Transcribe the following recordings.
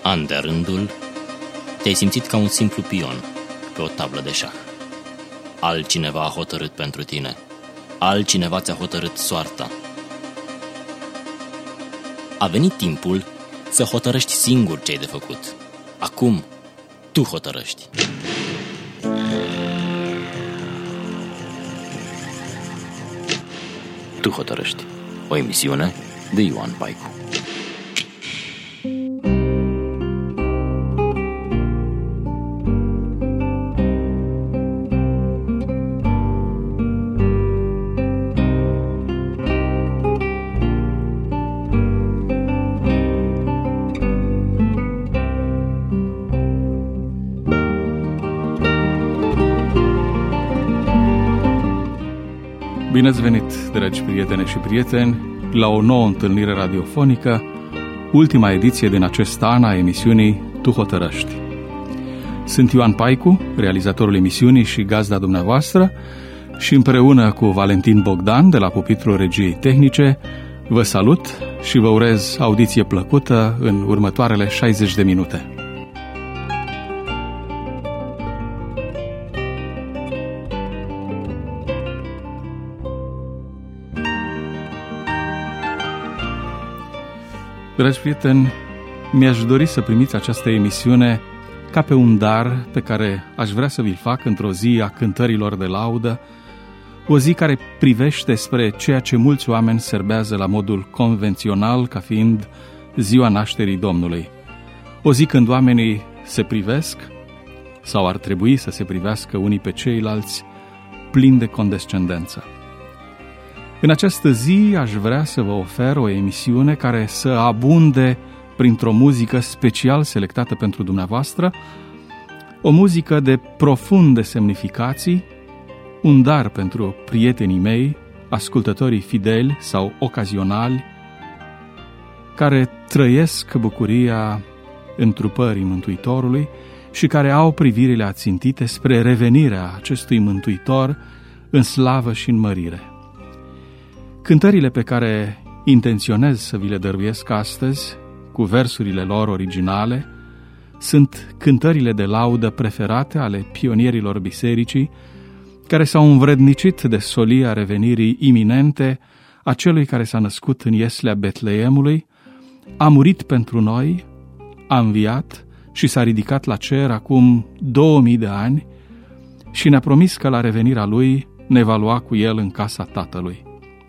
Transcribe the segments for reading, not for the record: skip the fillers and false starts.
An de rândul, te-ai simțit ca un simplu pion pe o tablă de șah. Altcineva a hotărât pentru tine. Altcineva ți-a hotărât soarta. A venit timpul să hotărăști singur ce ai de făcut. Acum, tu hotărăști. Tu hotărăști. O emisiune de Ioan Paicu. Bine ați venit, dragi prietene și prieteni, la o nouă întâlnire radiofonică, ultima ediție din acest an a emisiunii Tu hotărăști. Sunt Ioan Paicu, realizatorul emisiunii și gazda dumneavoastră, și împreună cu Valentin Bogdan de la pupitrul regiei tehnice, vă salut și vă urez audiție plăcută în următoarele 60 de minute. Dragi prieteni, mi-aș dori să primiți această emisiune ca pe un dar pe care aș vrea să vi-l fac într-o zi a cântărilor de laudă, o zi care privește spre ceea ce mulți oameni serbează la modul convențional ca fiind ziua nașterii Domnului. O zi când oamenii se privesc, sau ar trebui să se privească unii pe ceilalți, plini de condescendență. În această zi aș vrea să vă ofer o emisiune care să abunde printr-o muzică special selectată pentru dumneavoastră, o muzică de profunde semnificații, un dar pentru prietenii mei, ascultătorii fideli sau ocazionali, care trăiesc bucuria întrupării Mântuitorului și care au privirile ațintite spre revenirea acestui Mântuitor în slavă și în mărire. Cântările pe care intenționez să vi le dăruiesc astăzi, cu versurile lor originale, sunt cântările de laudă preferate ale pionierilor bisericii, care s-au învrednicit de solia revenirii iminente a celui care s-a născut în ieslea Betleemului, a murit pentru noi, a înviat și s-a ridicat la cer acum 2000 de ani și ne-a promis că la revenirea lui ne va lua cu el în casa Tatălui.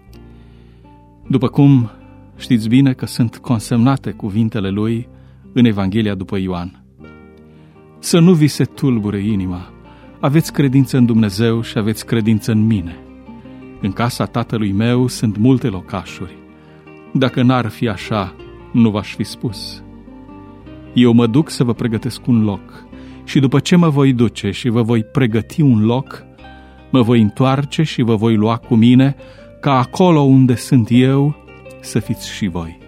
După cum știți bine că sunt consemnate cuvintele lui în Evanghelia după Ioan. Să nu vi se tulbure inima, aveți credință în Dumnezeu și aveți credință în mine. În casa Tatălui meu sunt multe locașuri. Dacă n-ar fi așa, nu v-aș fi spus. Eu mă duc să vă pregătesc un loc și după ce mă voi duce și vă voi pregăti un loc, mă voi întoarce și vă voi lua cu mine, ca acolo unde sunt eu să fiți și voi.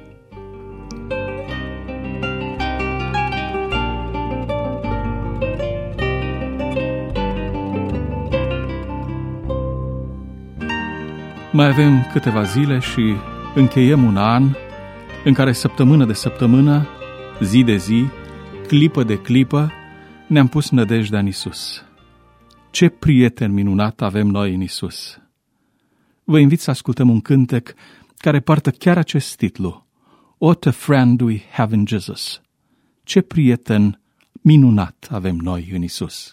Mai avem câteva zile și încheiem un an în care săptămână de săptămână, zi de zi, clipă de clipă, ne-am pus nădejdea în Iisus. Ce prieten minunat avem noi în Iisus! Vă invit să ascultăm un cântec care poartă chiar acest titlu. What a friend we have in Jesus. Ce prieten minunat avem noi în Iisus.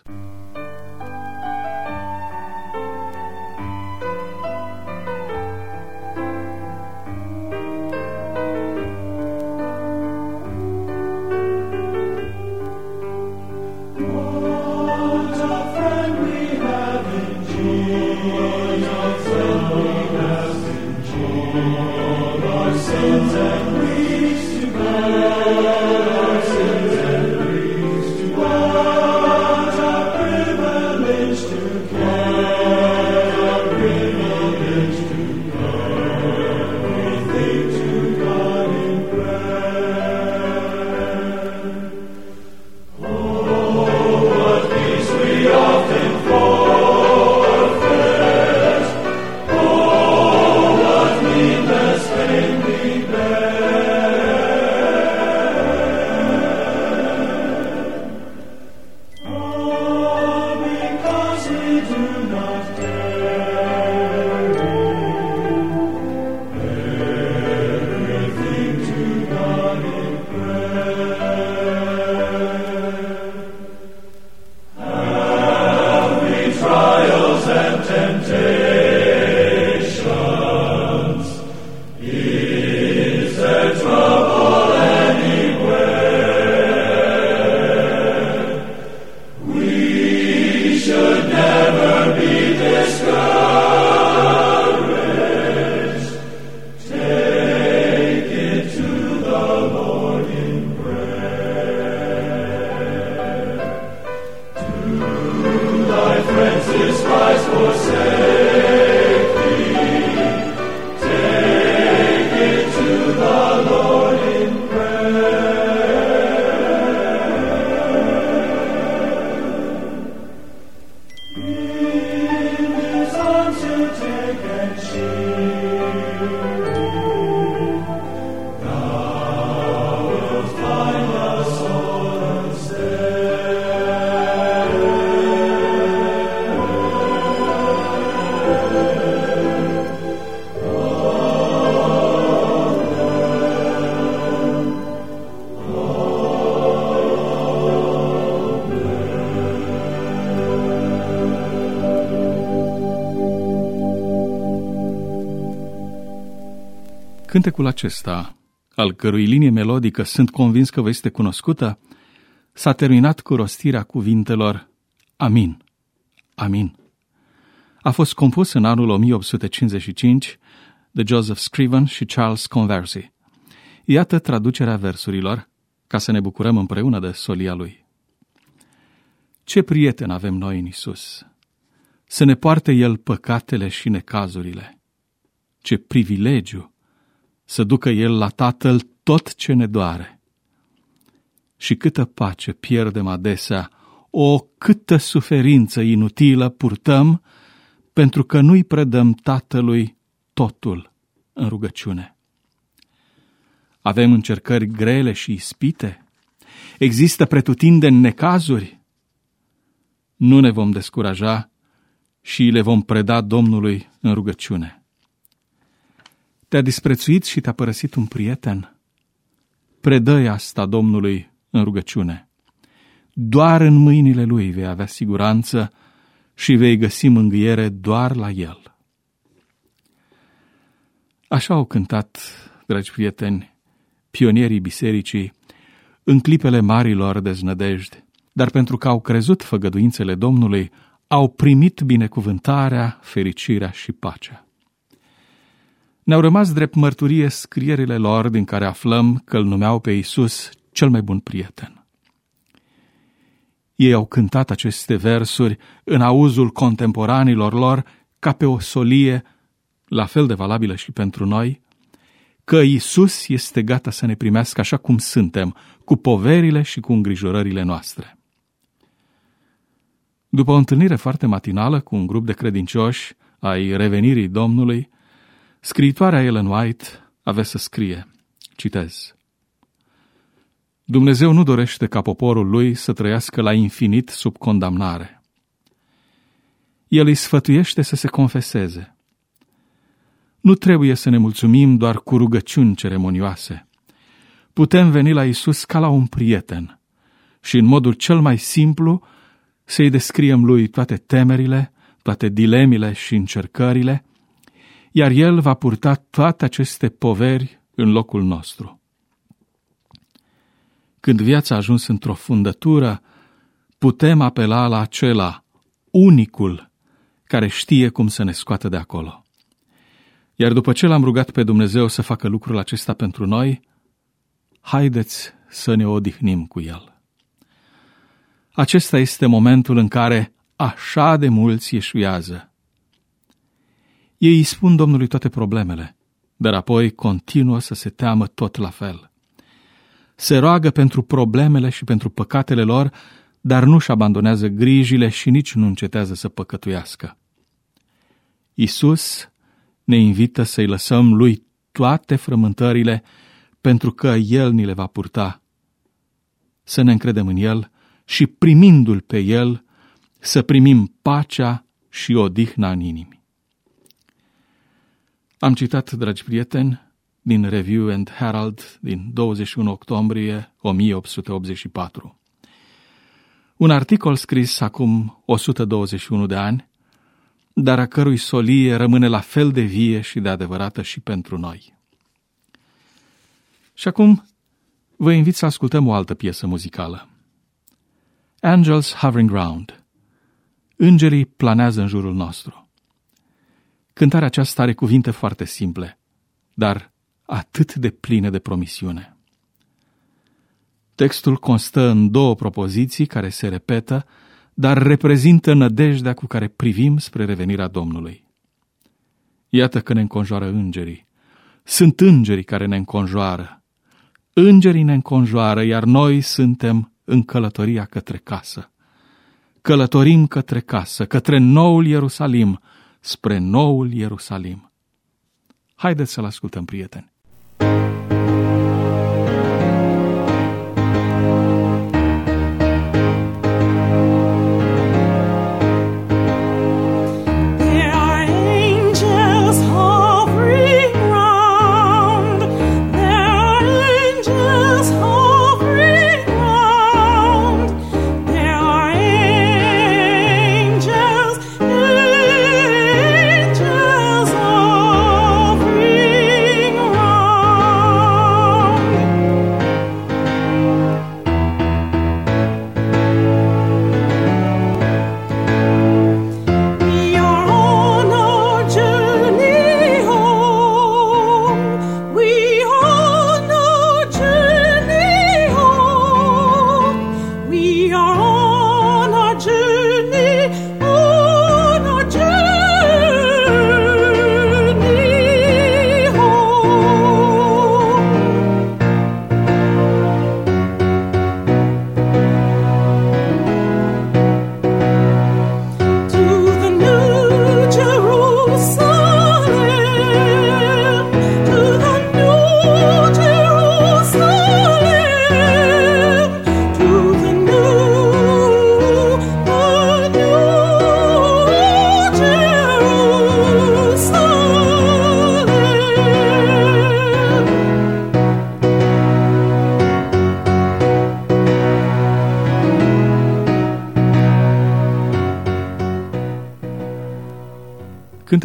Cântecul acesta, al cărui linie melodică sunt convins că vă este cunoscută, s-a terminat cu rostirea cuvintelor Amin, Amin. A fost compus în anul 1855 de Joseph Scriven și Charles Conversy. Iată traducerea versurilor, ca să ne bucurăm împreună de solia lui. Ce prieten avem noi în Iisus! Să ne poarte El păcatele și necazurile. Ce privilegiu să ducă El la Tatăl tot ce ne doare. Și câtă pace pierdem adesea, o câtă suferință inutilă purtăm, pentru că nu-i predăm Tatălui totul în rugăciune. Avem încercări grele și ispite? Există pretutindeni necazuri? Nu ne vom descuraja și le vom preda Domnului în rugăciune. Te-a disprețuit și te-a părăsit un prieten? Predă-i asta Domnului în rugăciune. Doar în mâinile Lui vei avea siguranță și vei găsi mângâiere doar la El. Așa au cântat, dragi prieteni, pionierii bisericii în clipele marilor deznădejdi, dar pentru că au crezut făgăduințele Domnului, au primit binecuvântarea, fericirea și pacea. Ne-au rămas drept mărturie scrierile lor din care aflăm că îl numeau pe Iisus cel mai bun prieten. Ei au cântat aceste versuri în auzul contemporanilor lor ca pe o solie, la fel de valabilă și pentru noi, că Iisus este gata să ne primească așa cum suntem, cu poverile și cu îngrijorările noastre. După o întâlnire foarte matinală cu un grup de credincioși ai revenirii Domnului, scriitoarea Ellen White avea să scrie, citez: Dumnezeu nu dorește ca poporul lui să trăiască la infinit sub condamnare. El îi sfătuiește să se confeseze. Nu trebuie să ne mulțumim doar cu rugăciuni ceremonioase. Putem veni la Iisus ca la un prieten și în modul cel mai simplu să-i descriem lui toate temerile, toate dilemele și încercările, iar El va purta toate aceste poveri în locul nostru. Când viața a ajuns într-o fundătură, putem apela la acela, unicul, care știe cum să ne scoată de acolo. Iar după ce l-am rugat pe Dumnezeu să facă lucrul acesta pentru noi, haideți să ne odihnim cu El. Acesta este momentul în care așa de mulți ieșuiază. Ei îi spun Domnului toate problemele, dar apoi continuă să se teamă tot la fel. Se roagă pentru problemele și pentru păcatele lor, dar nu-și abandonează grijile și nici nu încetează să păcătuiască. Iisus ne invită să-i lăsăm lui toate frământările, pentru că El ni le va purta. Să ne încredem în El și primindu-L pe El, să primim pacea și odihna în inimi. Am citat, dragi prieteni, din Review and Herald din 21 octombrie 1884. Un articol scris acum 121 de ani, dar a cărui solie rămâne la fel de vie și de adevărată și pentru noi. Și acum vă invit să ascultăm o altă piesă muzicală. Angels Hovering Round. Îngerii planează în jurul nostru. Cântarea aceasta are cuvinte foarte simple, dar atât de pline de promisiune. Textul constă în două propoziții care se repetă, dar reprezintă nădejdea cu care privim spre revenirea Domnului. Iată că ne înconjoară îngerii. Sunt îngerii care ne înconjoară. Îngerii ne înconjoară, iar noi suntem în călătoria către casă. Călătorim către casă, către noul Ierusalim, spre noul Ierusalim. Haideți să-l ascultăm, prieteni. Angels hovering round.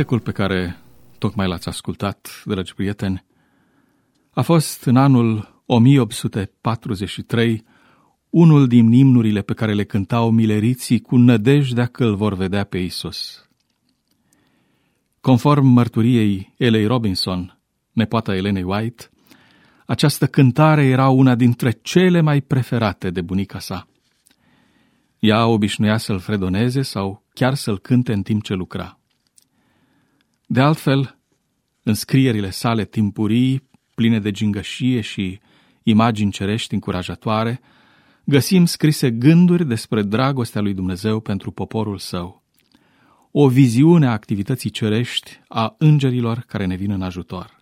Cântecul pe care tocmai l-ați ascultat, dragi prieteni, a fost în anul 1843 unul din imnurile pe care le cântau mileriții cu nădejdea că îl vor vedea pe Iisus. Conform mărturiei Elei Robinson, nepoata Elenei White, această cântare era una dintre cele mai preferate de bunica sa. Ea obișnuia să-l fredoneze sau chiar să-l cânte în timp ce lucra. De altfel, în scrierile sale timpurii, pline de gingășie și imagini cerești încurajatoare, găsim scrise gânduri despre dragostea lui Dumnezeu pentru poporul său, o viziune a activității cerești a îngerilor care ne vin în ajutor.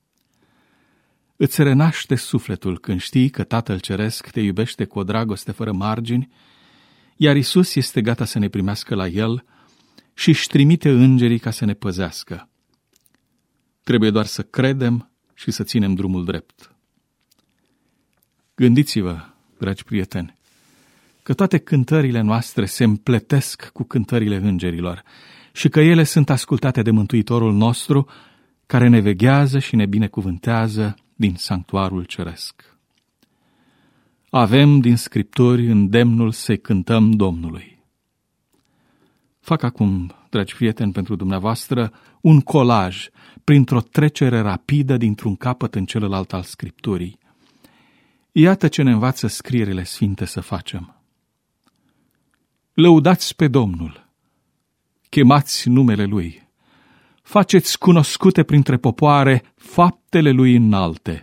Îți renaște sufletul când știi că Tatăl Ceresc te iubește cu o dragoste fără margini, iar Iisus este gata să ne primească la El și își trimite îngerii ca să ne păzească. Trebuie doar să credem și să ținem drumul drept. Gândiți-vă, dragi prieteni, că toate cântările noastre se împletesc cu cântările îngerilor și că ele sunt ascultate de Mântuitorul nostru, care ne veghează și ne binecuvântează din sanctuarul ceresc. Avem din Scripturi îndemnul să-i cântăm Domnului. Fac acum, dragi prieteni, pentru dumneavoastră un colaj printr-o trecere rapidă dintr-un capăt în celălalt al Scripturii. Iată ce ne învață scrierile sfinte să facem. Lăudați pe Domnul, chemați numele Lui, faceți cunoscute printre popoare faptele Lui înalte.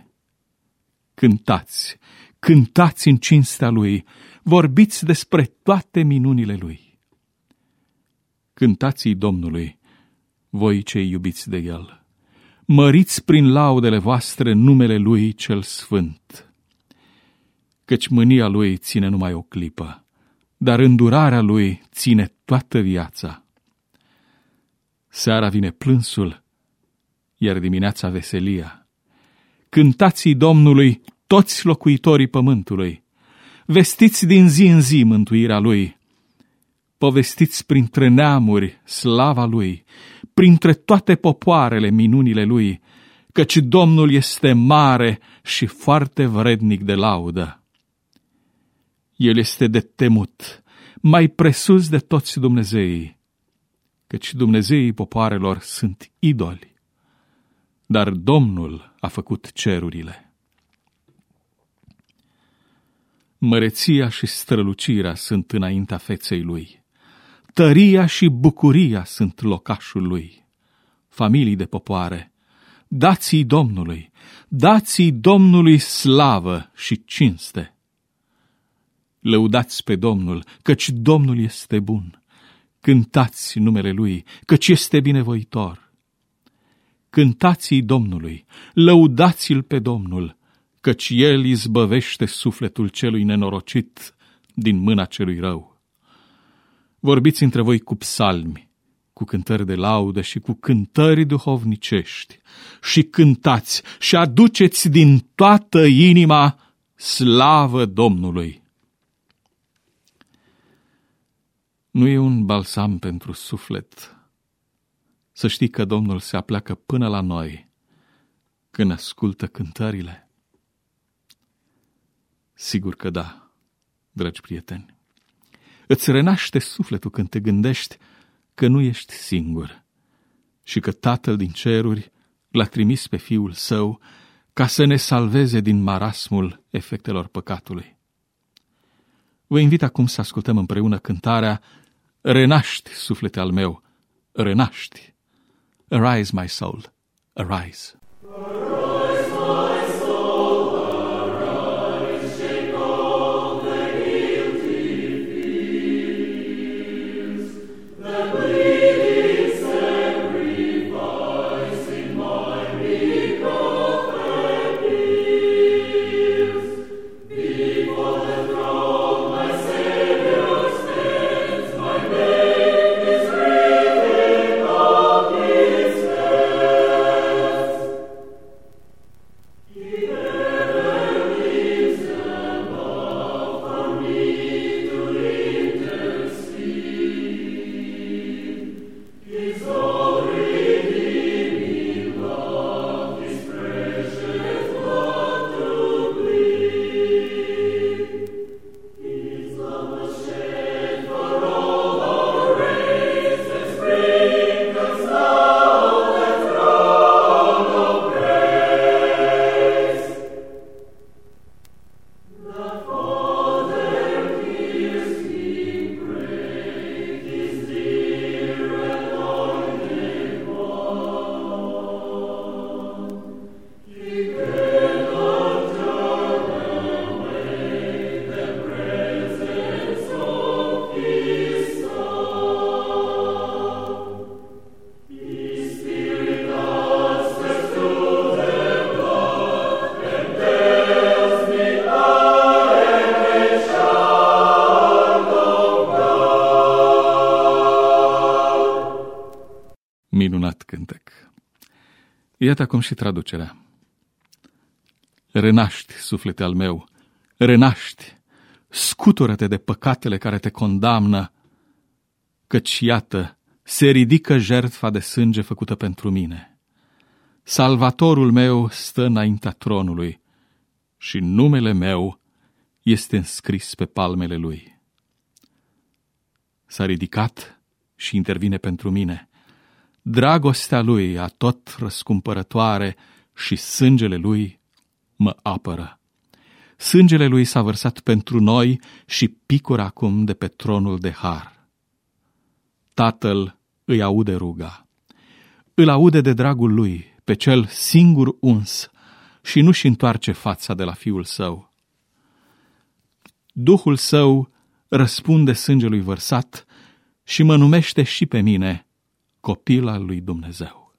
Cântați, cântați în cinstea Lui, vorbiți despre toate minunile Lui. Cântați-i Domnului, voi cei iubiți de El. Măriți prin laudele voastre numele Lui cel Sfânt. Căci mânia Lui ține numai o clipă, dar îndurarea Lui ține toată viața. Seara vine plânsul, iar dimineața veselia. Cântați-i Domnului toți locuitorii pământului. Vestiți din zi în zi mântuirea Lui. Povestiți printre neamuri slava Lui, printre toate popoarele minunile Lui, căci Domnul este mare și foarte vrednic de laudă. El este de temut, mai presus de toți dumnezeii, căci dumnezeii popoarelor sunt idoli, dar Domnul a făcut cerurile. Măreția și strălucirea sunt înaintea feței Lui. Tăria și bucuria sunt locașul Lui. Familii de popoare, dați-i Domnului, dați-i Domnului slavă și cinste. Lăudați pe Domnul, căci Domnul este bun. Cântați numele Lui, căci este binevoitor. Cântați-i Domnului, lăudați-l pe Domnul, căci El izbăvește sufletul celui nenorocit din mâna celui rău. Vorbiți între voi cu psalmi, cu cântări de laudă și cu cântări duhovnicești și cântați și aduceți din toată inima slavă Domnului. Nu e un balsam pentru suflet să știi că Domnul se apleacă până la noi când ascultă cântările? Sigur că da, dragi prieteni. Îți renaște sufletul când te gândești că nu ești singur și că Tatăl din ceruri l-a trimis pe Fiul Său ca să ne salveze din marasmul efectelor păcatului. Vă invit acum să ascultăm împreună cântarea Renaști, suflete al meu, renaști. Arise, my soul, arise. Iată acum și traducerea. Renaști, suflete al meu, renaști, scutură-te de păcatele care te condamnă, căci iată, se ridică jertfa de sânge făcută pentru mine. Salvatorul meu stă înaintea tronului și numele meu este înscris pe palmele lui. S-a ridicat și intervine pentru mine. Dragostea lui atot răscumpărătoare și sângele lui mă apără. Sângele lui s-a vărsat pentru noi și picură acum de pe tronul de har. Tatăl îi aude ruga. Îl aude de dragul lui, pe cel singur uns, și nu-și întoarce fața de la fiul său. Duhul său răspunde sângelui vărsat și mă numește și pe mine copil al lui Dumnezeu.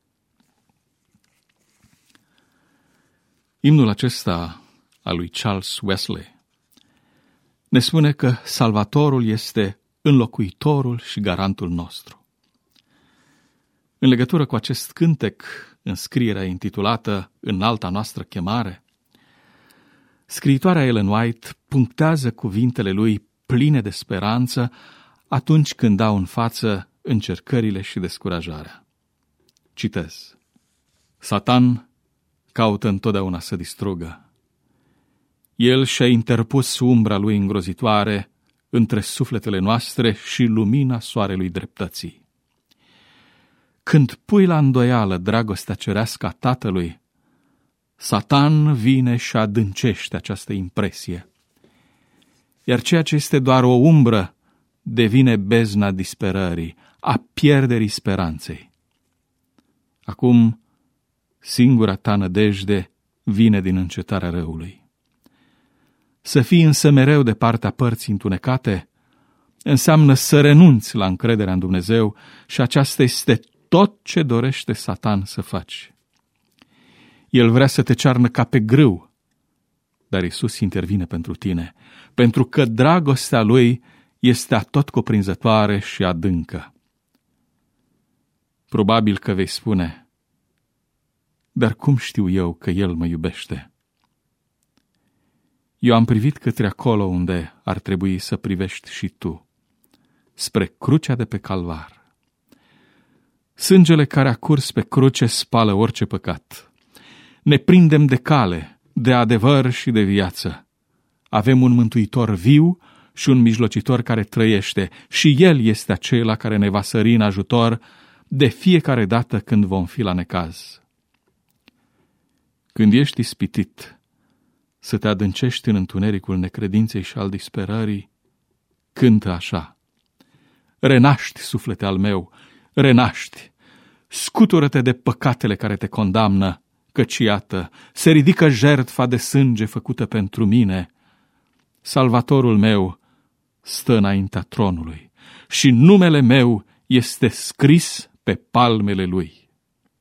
Imnul acesta al lui Charles Wesley ne spune că Salvatorul este înlocuitorul și garantul nostru. În legătură cu acest cântec, în scrierea intitulată Înalta noastră chemare, scriitoarea Ellen White punctează cuvintele lui pline de speranță atunci când dau în față încercările și descurajarea. Citez. Satan caută întotdeauna să distrugă. El și-a interpus umbra lui îngrozitoare între sufletele noastre și lumina soarelui dreptății. Când pui la îndoială dragostea cerească a Tatălui, Satan vine și adâncește această impresie, iar ceea ce este doar o umbră devine bezna disperării, a pierderii speranței. Acum, singura ta nădejde vine din încetarea răului. Să fii însă mereu de partea părții întunecate înseamnă să renunți la încrederea în Dumnezeu și aceasta este tot ce dorește Satan să faci. El vrea să te cearnă ca pe grâu, dar Iisus intervine pentru tine, pentru că dragostea lui este atotcuprinzătoare și adâncă. Probabil că vei spune, dar cum știu eu că El mă iubește? Eu am privit către acolo unde ar trebui să privești și tu, spre crucea de pe Calvar. Sângele care a curs pe cruce spală orice păcat. Ne prindem de cale, de adevăr și de viață. Avem un mântuitor viu și un mijlocitor care trăiește și El este acela care ne va sări în ajutor de fiecare dată când vom fi la necaz. Când ești ispitit să te adâncești în întunericul necredinței și al disperării, cântă așa. Renaști, suflete al meu, renaști, scutură-te de păcatele care te condamnă, căci iată, se ridică jertfa de sânge făcută pentru mine. Salvatorul meu stă înaintea tronului și numele meu este scris pe palmele lui.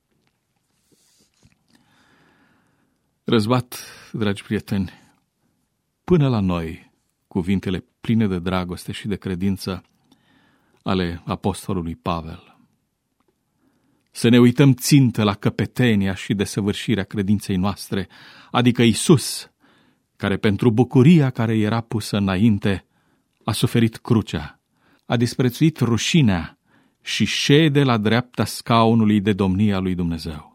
Răzbat, dragi prieteni, până la noi cuvintele pline de dragoste și de credință ale apostolului Pavel. Să ne uităm țintă la căpetenia și desăvârșirea credinței noastre, adică Iisus, care pentru bucuria care era pusă înainte, a suferit crucea, a disprețuit rușinea și șede la dreapta scaunului de domnie a lui Dumnezeu.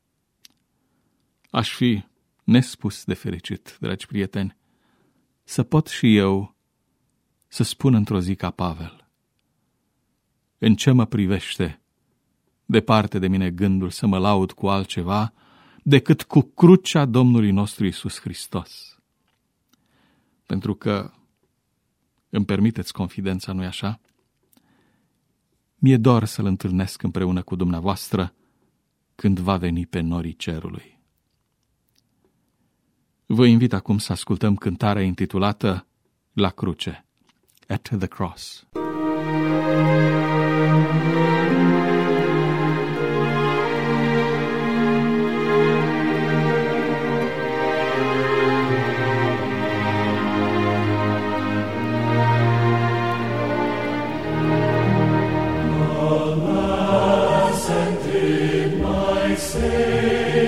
Aș fi nespus de fericit, dragi prieteni, să pot și eu să spun într-o zi ca Pavel: în ce mă privește, departe de mine gândul să mă laud cu altceva decât cu crucea Domnului nostru Iisus Hristos. Pentru că, îmi permiteți confidența, nu-i așa? Mi-e dor să-L întâlnesc împreună cu dumneavoastră când va veni pe norii cerului. Vă invit acum să ascultăm cântarea intitulată La cruce, At the Cross. Say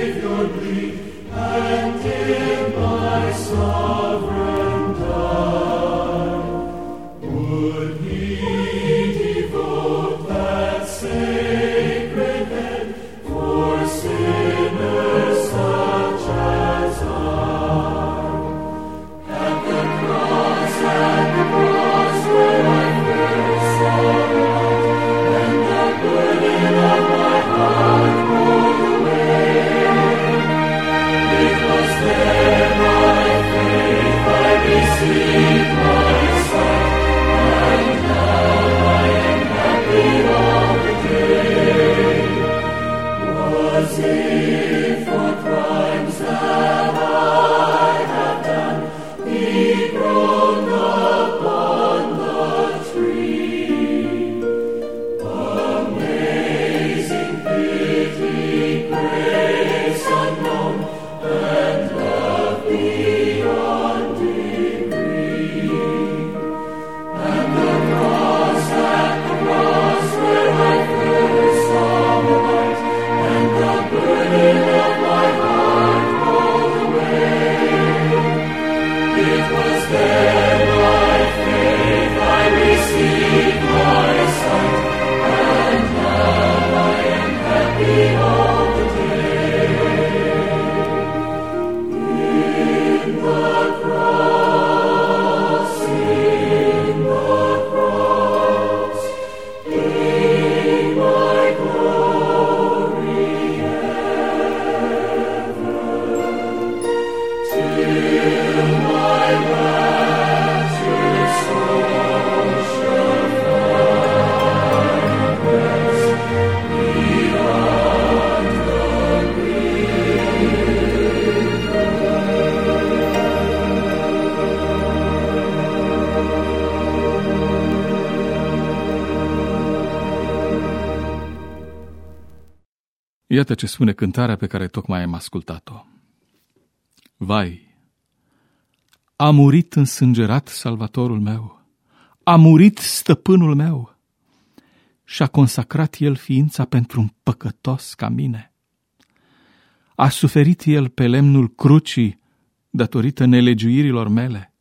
Iată ce spune cântarea pe care tocmai am ascultat-o. Vai, a murit însângerat Salvatorul meu, a murit stăpânul meu și-a consacrat el ființa pentru un păcătos ca mine. A suferit el pe lemnul crucii datorită nelegiuirilor mele.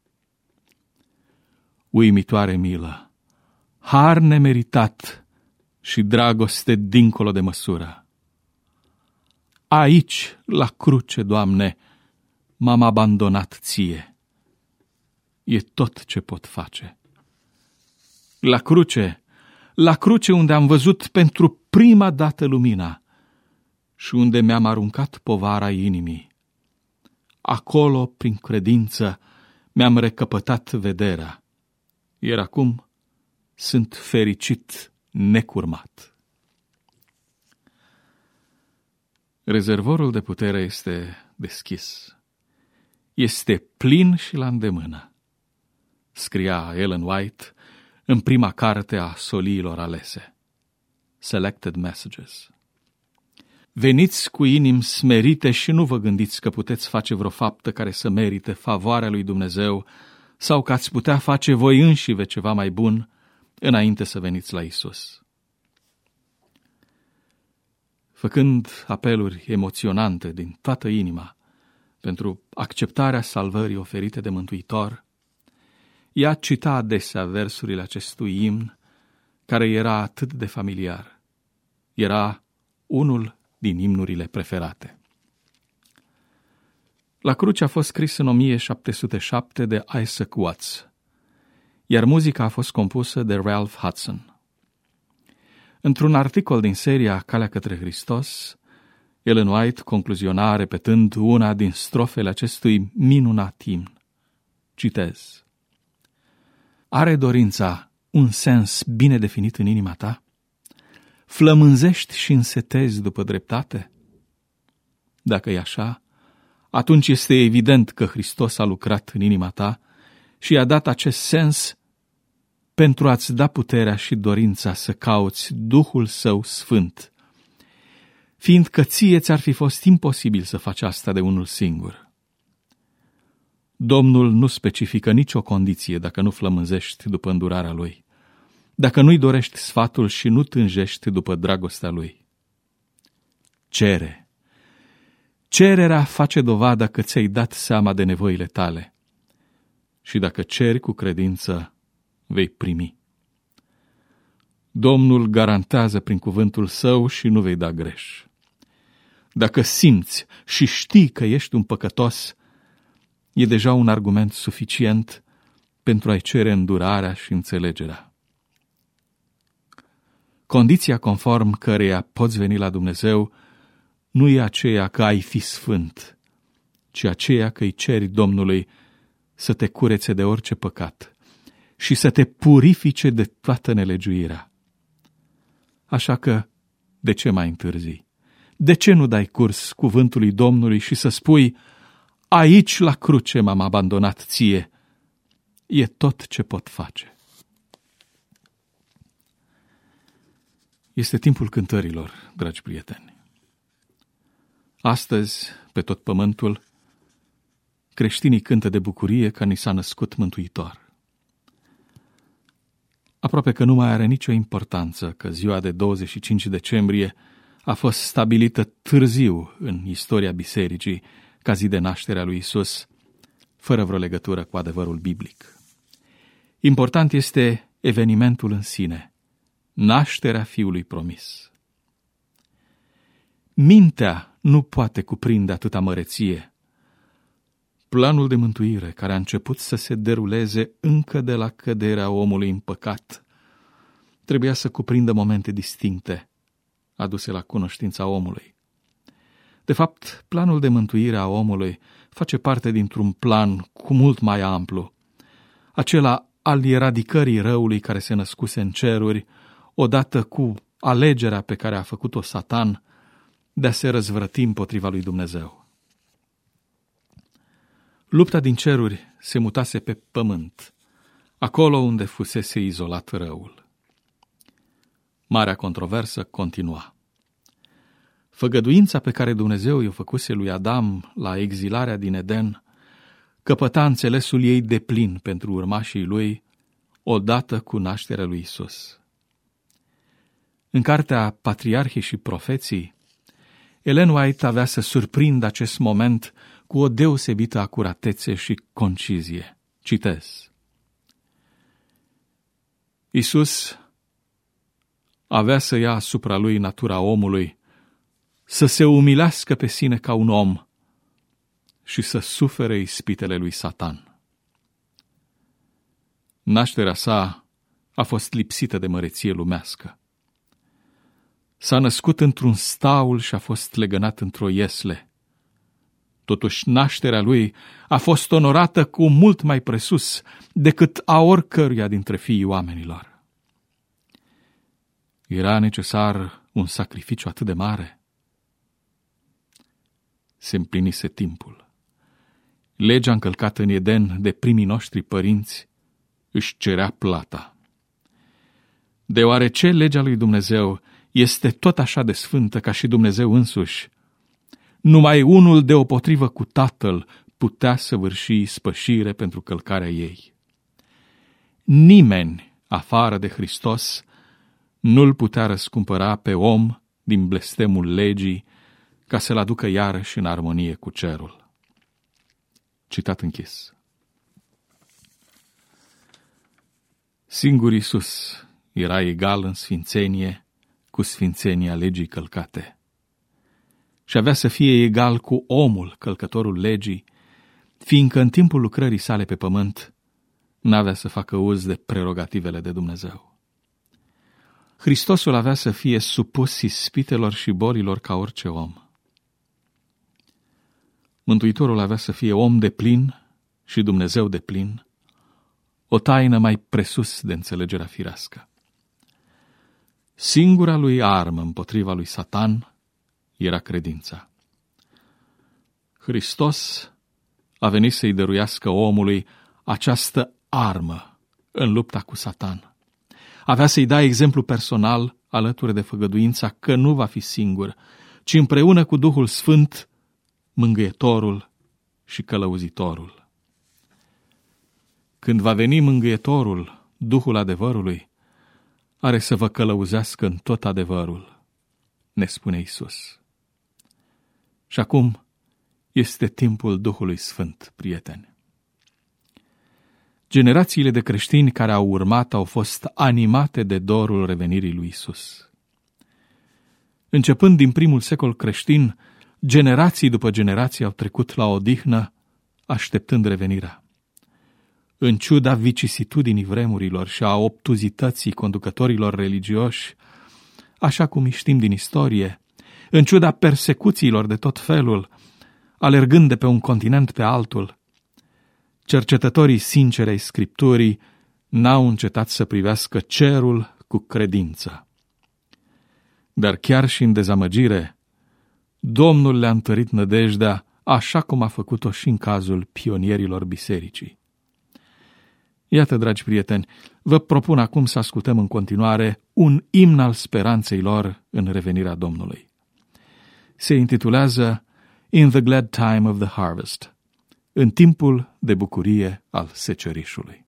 Uimitoare milă, har nemeritat și dragoste dincolo de măsură. Aici, la cruce, Doamne, m-am abandonat Ție. E tot ce pot face. La cruce unde am văzut pentru prima dată lumina și unde mi-am aruncat povara inimii. Acolo, prin credință, mi-am recăpătat vederea, iar acum sunt fericit necurmat. Rezervorul de putere este deschis. Este plin și la îndemână, scria Ellen White în prima carte a soliilor alese, Selected Messages. Veniți cu inimi smerite și nu vă gândiți că puteți face vreo faptă care să merite favoarea lui Dumnezeu sau că ați putea face voi înșive ceva mai bun înainte să veniți la Isus. Făcând apeluri emoționante din toată inima pentru acceptarea salvării oferite de Mântuitor, ea cita adesea versurile acestui imn, care era atât de familiar. Era unul din imnurile preferate. La cruce a fost scris în 1707 de Isaac Watts, iar muzica a fost compusă de Ralph Hudson. Într-un articol din seria Calea către Hristos, Ellen White concluziona repetând una din strofele acestui minunat imn. Citez: Are dorința un sens bine definit în inima ta? Flămânzești și însetezi după dreptate? Dacă e așa, atunci este evident că Hristos a lucrat în inima ta și i-a dat acest sens pentru a-ți da puterea și dorința să cauți Duhul Său Sfânt, fiindcă ție ți-ar fi fost imposibil să faci asta de unul singur. Domnul nu specifică nicio condiție dacă nu flămânzești după îndurarea Lui, dacă nu-i dorești sfatul și nu tânjești după dragostea Lui. Cere. Cererea face dovada că ți-ai dat seama de nevoile tale și dacă ceri cu credință, vei primi. Domnul garantează prin cuvântul Său și nu vei da greș. Dacă simți și știi că ești un păcătos, e deja un argument suficient pentru a-i cere îndurarea și înțelegerea. Condiția conform căreia poți veni la Dumnezeu nu e aceea că ai fi sfânt, ci aceea că îi ceri Domnului să te curețe de orice păcat și să te purifice de toată nelegiuirea. Așa că, de ce mai întârzi? De ce nu dai curs cuvântului Domnului și să spui: aici la cruce m-am abandonat ție, e tot ce pot face. Este timpul cântărilor, dragi prieteni. Astăzi, pe tot pământul, creștinii cântă de bucurie că ni s-a născut Mântuitor. Aproape că nu mai are nicio importanță că ziua de 25 decembrie a fost stabilită târziu în istoria bisericii ca zi de naștere a lui Isus, fără vreo legătură cu adevărul biblic. Important este evenimentul în sine, nașterea Fiului promis. Mintea nu poate cuprinde atâta măreție. Planul de mântuire, care a început să se deruleze încă de la căderea omului în păcat, trebuia să cuprindă momente distincte, aduse la cunoștința omului. De fapt, planul de mântuire a omului face parte dintr-un plan cu mult mai amplu, acela al eradicării răului care se născuse în ceruri, odată cu alegerea pe care a făcut-o Satan de a se răzvrăti împotriva lui Dumnezeu. Lupta din ceruri se mutase pe pământ, acolo unde fusese izolat răul. Marea controversă continua. făgăduința pe care Dumnezeu i-o făcuse lui Adam la exilarea din Eden căpăta înțelesul ei deplin pentru urmașii lui odată cu nașterea lui Isus. În cartea Patriarhii și Profeții, Ellen White avea să surprindă acest moment cu o deosebită acuratețe și concizie. Citez. Isus avea să ia asupra lui natura omului, să se umilească pe sine ca un om și să sufere ispitele lui Satan. Nașterea sa a fost lipsită de măreție lumească. S-a născut într-un staul și a fost legănat într-o iesle. Totuși, nașterea lui a fost onorată cu mult mai presus decât a oricăruia dintre fiii oamenilor. Era necesar un sacrificiu atât de mare? Se împlinise timpul. Legea încălcată în Eden de primii noștri părinți își cerea plata. Deoarece legea lui Dumnezeu este tot așa de sfântă ca și Dumnezeu însuși, numai unul deopotrivă cu Tatăl putea săvârși spășire pentru călcarea ei. Nimeni, afară de Hristos, nu-l putea răscumpăra pe om din blestemul legii ca să-l aducă iarăși în armonie cu cerul. Citat închis. Singur Iisus era egal în sfințenie cu sfințenia legii călcate și avea să fie egal cu omul, călcătorul legii, fiindcă în timpul lucrării sale pe pământ n-avea să facă uz de prerogativele de Dumnezeu. Hristosul avea să fie supus ispitelor și bolilor ca orice om. Mântuitorul avea să fie om deplin și Dumnezeu deplin, o taină mai presus de înțelegerea firească. Singura lui armă împotriva lui Satan era credința. Hristos a venit să-i dăruiască omului această armă în lupta cu Satan. Avea să-i dea exemplu personal alături de făgăduința că nu va fi singur, ci împreună cu Duhul Sfânt, mângâietorul și călăuzitorul. Când va veni mângâietorul, Duhul adevărului, are să vă călăuzească în tot adevărul, ne spune Iisus. Și acum este timpul Duhului Sfânt, prieteni. Generațiile de creștini care au urmat au fost animate de dorul revenirii lui Iisus. Începând din primul secol creștin, generații după generații au trecut la odihnă, așteptând revenirea. În ciuda vicisitudinii vremurilor și a obtuzității conducătorilor religioși, așa cum îi știm din istorie, în ciuda persecuțiilor de tot felul, alergând de pe un continent pe altul, cercetătorii sinceri ai Scripturii n-au încetat să privească cerul cu credință. Dar chiar și în dezamăgire, Domnul le-a întărit nădejdea, așa cum a făcut-o și în cazul pionierilor bisericii. Iată, dragi prieteni, vă propun acum să ascultăm în continuare un imn al speranței lor în revenirea Domnului. Se intitulează In the Glad Time of the Harvest, în timpul de bucurie al secerișului.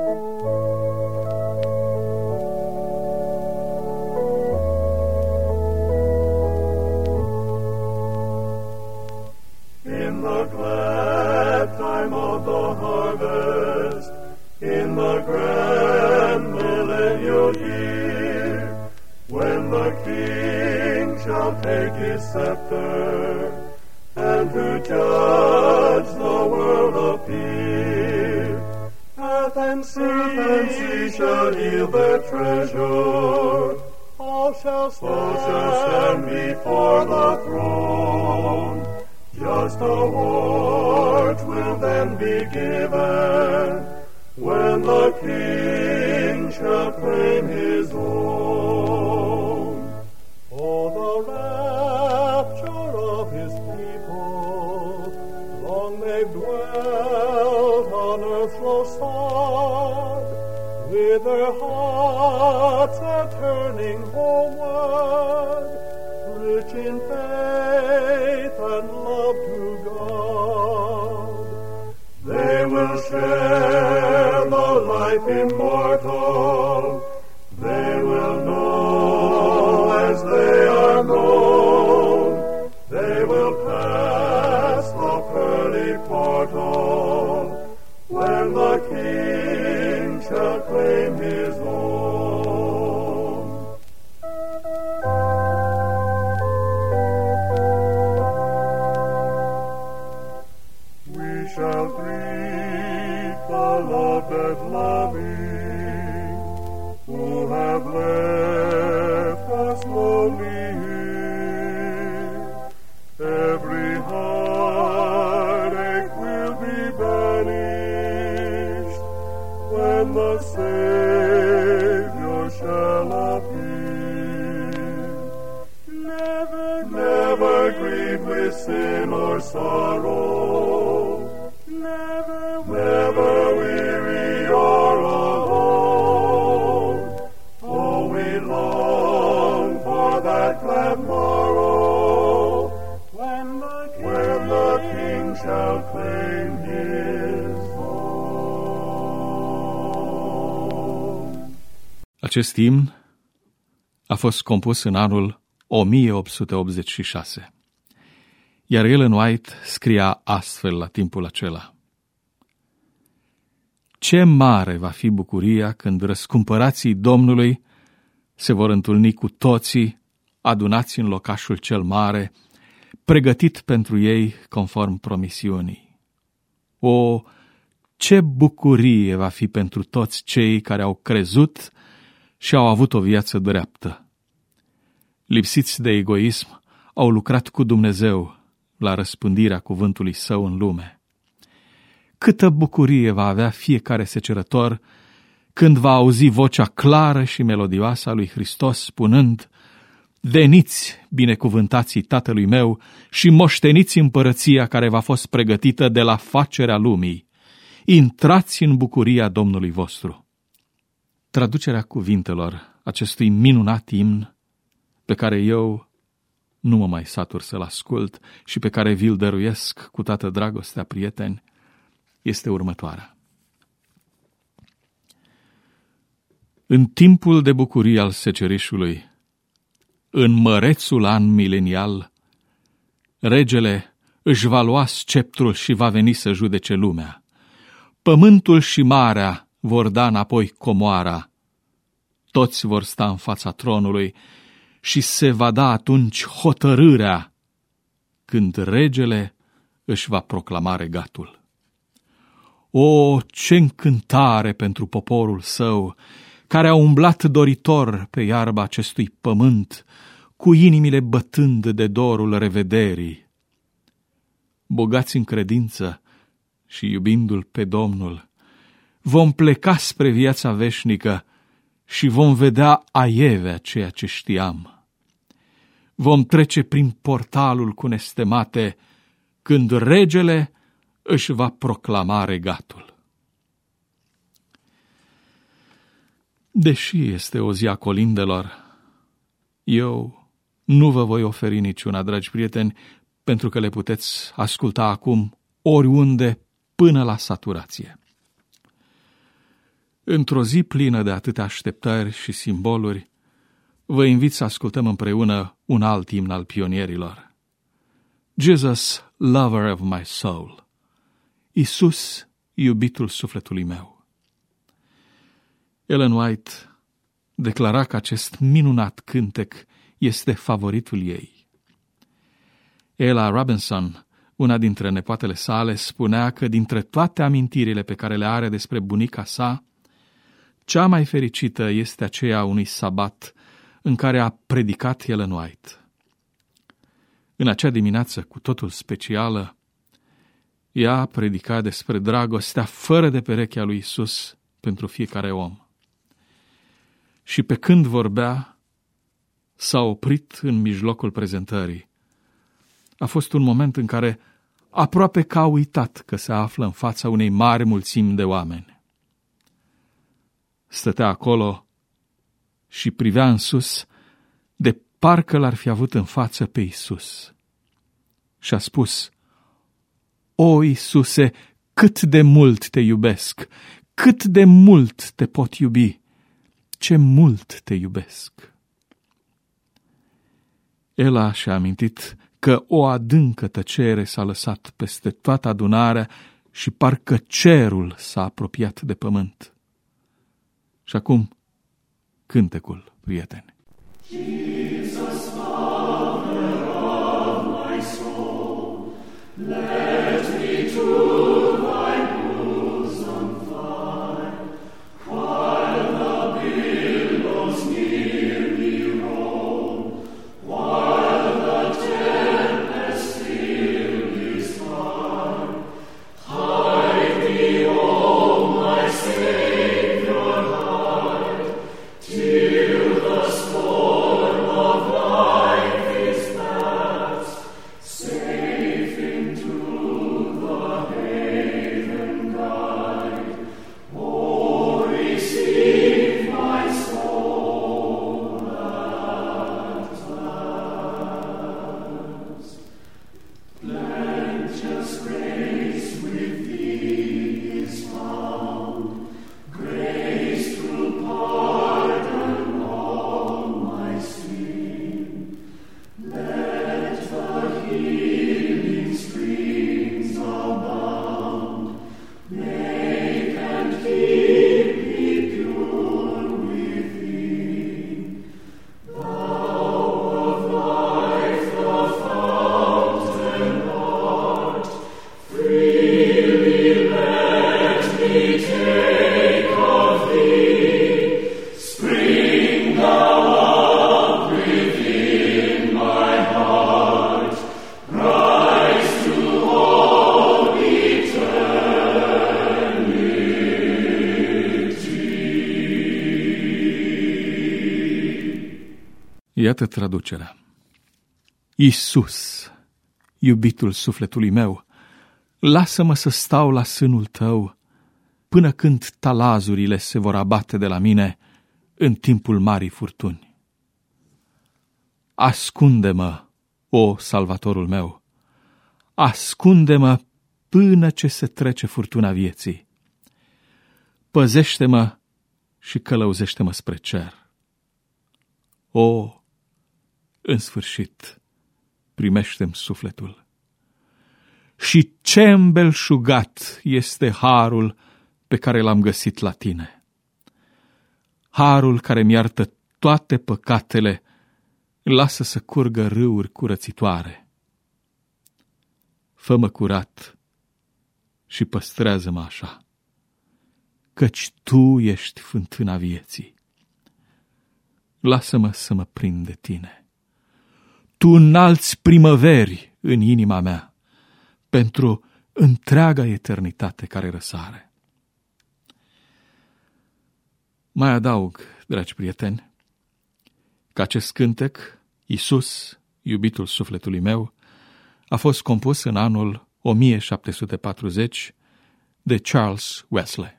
In the glad time of the harvest, in the grand millennial year, when the King shall take his scepter, and to judge the world appear, earth and sea shall yield their treasure, all shall stand before the throne. Just awards will then be given, when the King shall claim his own. Oh, the rapture of his people, long they've dwelt on earth's low sod, with their hearts are turning homeward, rich in faith and love to God. They will share the life immortal. They will know as they are known. They will pass the pearly portal when the King shall claim his own. We shall greet the loved and loving who have left us lonely here. Every heartache will be banished when the Savior shall appear. Never grieve with sin or sorrow. Never weary or alone. Oh, we long for that glad morrow when the King shall claim his own. Acest imn a fost compus în anul 1886, iar Ellen White scria astfel la timpul acela: ce mare va fi bucuria când răscumpărații Domnului se vor întâlni cu toții, adunați în locașul cel mare, pregătit pentru ei conform promisiunii. O, ce bucurie va fi pentru toți cei care au crezut și au avut o viață dreaptă. Lipsiți de egoism, au lucrat cu Dumnezeu la răspândirea cuvântului Său în lume. Câtă bucurie va avea fiecare secerător când va auzi vocea clară și melodioasă a lui Hristos spunând: veniți, binecuvântații Tatălui meu, și moșteniți împărăția care v-a fost pregătită de la facerea lumii. Intrați în bucuria Domnului vostru. Traducerea cuvintelor acestui minunat imn, pe care eu nu mă mai satur să-l ascult și pe care vi-l dăruiesc cu toată dragostea, prieteni, este următoarea. În timpul de bucurie al secerișului, în mărețul an milenial, regele își va lua sceptrul și va veni să judece lumea. Pământul și marea vor da înapoi comoara. Toți vor sta în fața tronului și se va da atunci hotărârea când regele își va proclama regatul. O, ce încântare pentru poporul său, care a umblat doritor pe iarba acestui pământ, cu inimile bătând de dorul revederii. Bogați în credință și iubindu-L pe Domnul, vom pleca spre viața veșnică și vom vedea aievea ceea ce știam. Vom trece prin portalul cu nestemate când regele își va proclama regatul. Deși este o zi a colindelor, eu nu vă voi oferi niciuna, dragi prieteni, pentru că le puteți asculta acum oriunde până la saturație. Într-o zi plină de atâtea așteptări și simboluri, vă invit să ascultăm împreună un alt imn al pionierilor. Jesus, lover of my soul. Iisus, iubitul sufletului meu. Ellen White declara că acest minunat cântec este favoritul ei. Ella Robinson, una dintre nepoatele sale, spunea că dintre toate amintirile pe care le are despre bunica sa, cea mai fericită este aceea unui sabat în care a predicat Ellen White. În acea dimineață cu totul specială, ea predica despre dragostea fără de pereche a lui Iisus pentru fiecare om. Și pe când vorbea, s-a oprit în mijlocul prezentării. A fost un moment în care aproape că a uitat că se află în fața unei mari mulțimi de oameni. Stătea acolo și privea în sus, de parcă l-ar fi avut în față pe Iisus. Și a spus: O, Iisuse, cât de mult te iubesc, cât de mult te pot iubi, ce mult te iubesc. Ela și-a amintit că o adâncă tăcere s-a lăsat peste toată adunarea și parcă cerul s-a apropiat de pământ. Și acum, cântecul, prieteni. Jesus, Father of my soul, let me to thy bosom fly, while the billows near me roll, while the tempest still is high. Hide me, O my Savior, hide, till the storm of life is past, safe into the haven guide. Oh, receive my soul at last. Plenteous grace with thee is found, grace to pardon all my sin. Let the healing streams abound, make and keep me pure within. Thou of life, the fountain art, freely let me take of thee. Spring thou up within my heart, rise to all eternity. Iată traducerea. Iisus, iubitul sufletului meu, lasă-mă să stau la sânul tău până când talazurile se vor abate de la mine în timpul marii furtuni. Ascunde-mă, o Salvatorul meu, ascunde-mă până ce se trece furtuna vieții. Păzește-mă și călăuzește-mă spre cer. O, în sfârșit, primește-mi sufletul. Și ce îmbelșugat este harul pe care l-am găsit la tine. Harul care mi-iartă toate păcatele, lasă să curgă râuri curățitoare. Fă-mă curat și păstrează-mă așa, căci Tu ești fântâna vieții. Lasă-mă să mă prind de Tine. Tu înalți primăveri în inima mea pentru întreaga eternitate care răsare. Mai adaug, dragi prieteni, că acest cântec, Iisus, iubitul sufletului meu, a fost compus în anul 1740 de Charles Wesley.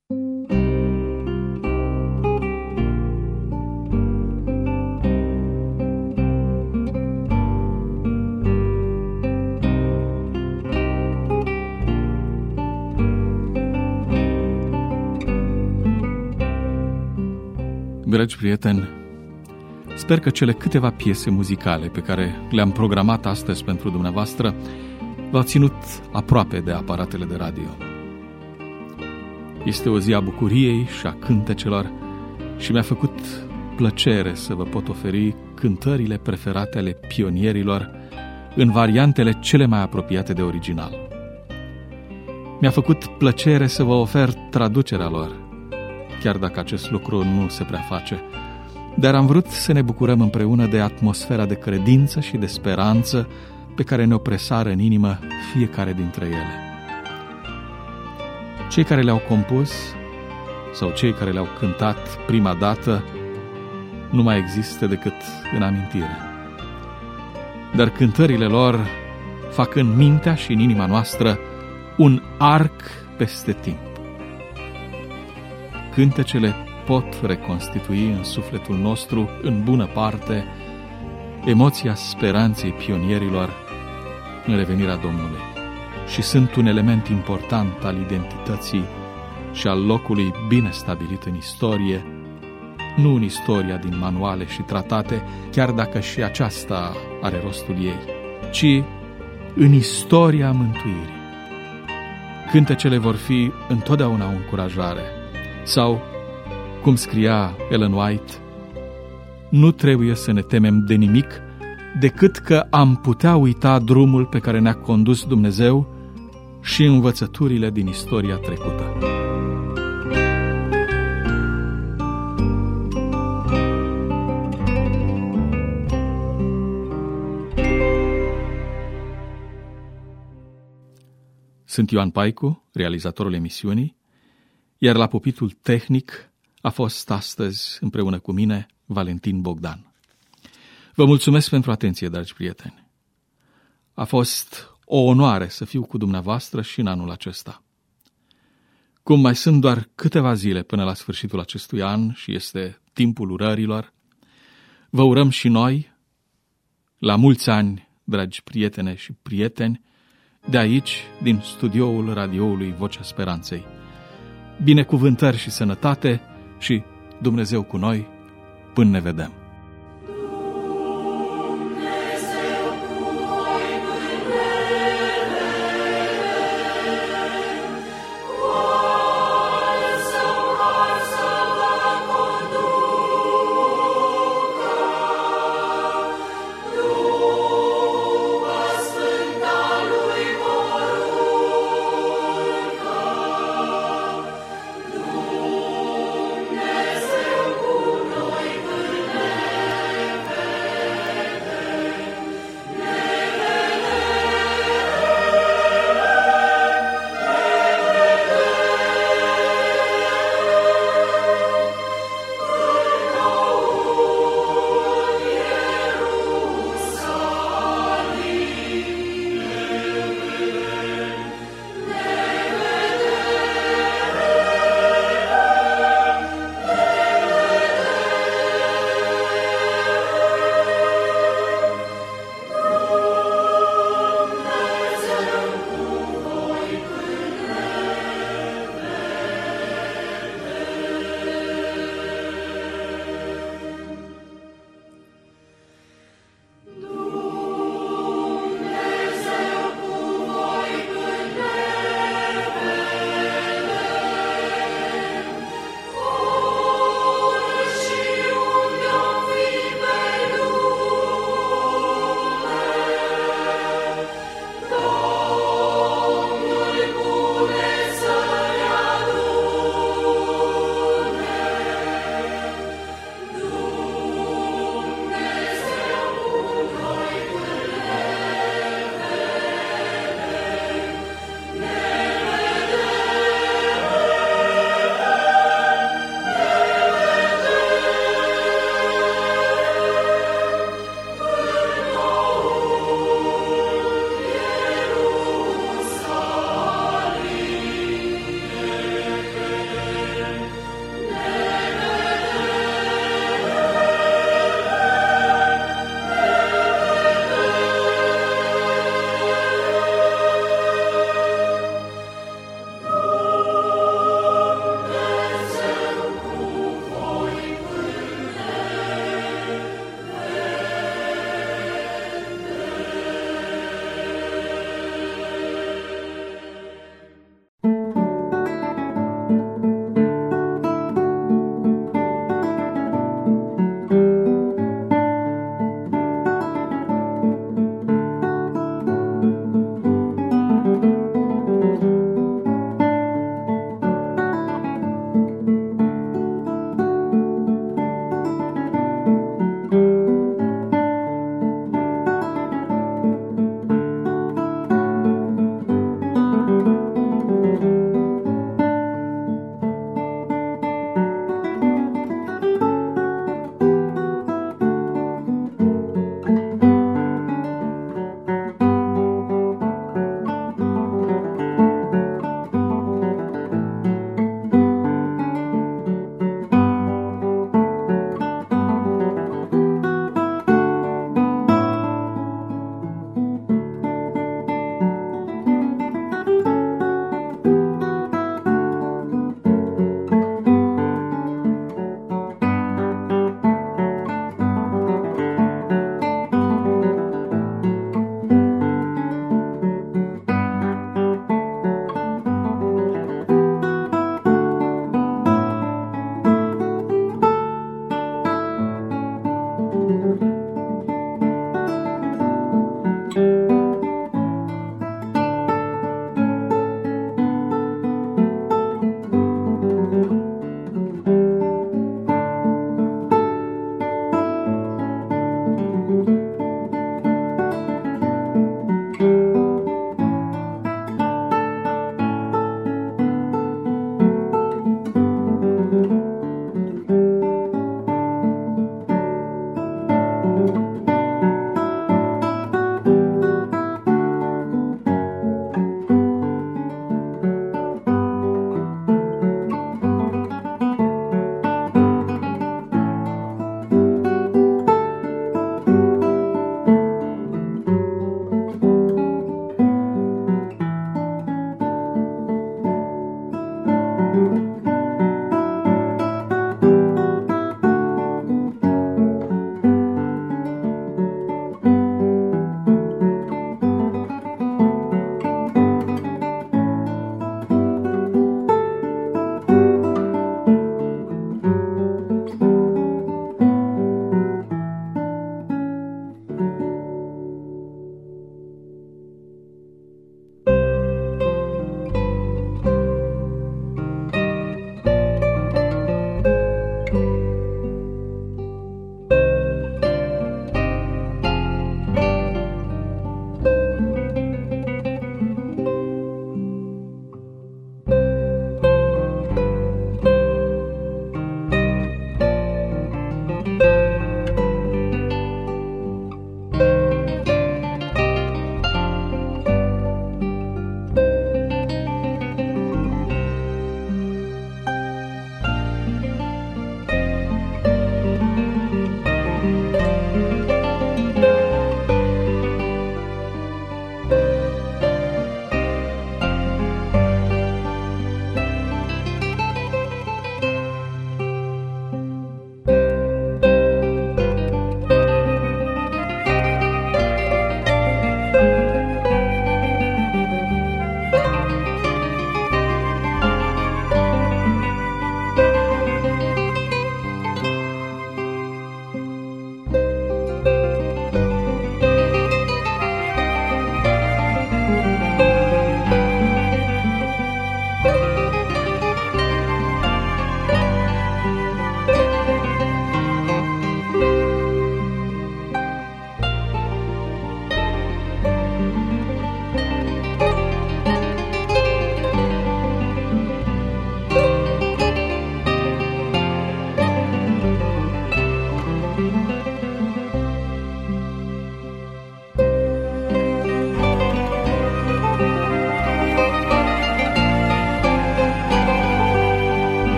Dragi prieteni, sper că cele câteva piese muzicale pe care le-am programat astăzi pentru dumneavoastră v-au ținut aproape de aparatele de radio. Este o zi a bucuriei și a cântecelor și mi-a făcut plăcere să vă pot oferi cântările preferate ale pionierilor în variantele cele mai apropiate de original. Mi-a făcut plăcere să vă ofer traducerea lor, chiar dacă acest lucru nu se prea face, dar am vrut să ne bucurăm împreună de atmosfera de credință și de speranță pe care ne-o presară în inimă fiecare dintre ele. Cei care le-au compus sau cei care le-au cântat prima dată nu mai există decât în amintire. Dar cântările lor fac în mintea și în inima noastră un arc peste timp. Cântecele pot reconstitui în sufletul nostru, în bună parte, emoția speranței pionierilor în revenirea Domnului și sunt un element important al identității și al locului bine stabilit în istorie, nu în istoria din manuale și tratate, chiar dacă și aceasta are rostul ei, ci în istoria mântuirii. Cântecele vor fi întotdeauna o încurajare. Sau, cum scria Ellen White, nu trebuie să ne temem de nimic decât că am putea uita drumul pe care ne-a condus Dumnezeu și învățăturile din istoria trecută. Sunt Ioan Paicu, realizatorul emisiunii, iar la pupitul tehnic a fost astăzi împreună cu mine Valentin Bogdan. Vă mulțumesc pentru atenție, dragi prieteni. A fost o onoare să fiu cu dumneavoastră și în anul acesta. Cum mai sunt doar câteva zile până la sfârșitul acestui an și este timpul urărilor, vă urăm și noi, la mulți ani, dragi prietene și prieteni, de aici, din studioul radioului Vocea Speranței. Binecuvântări și sănătate și Dumnezeu cu noi, până ne vedem.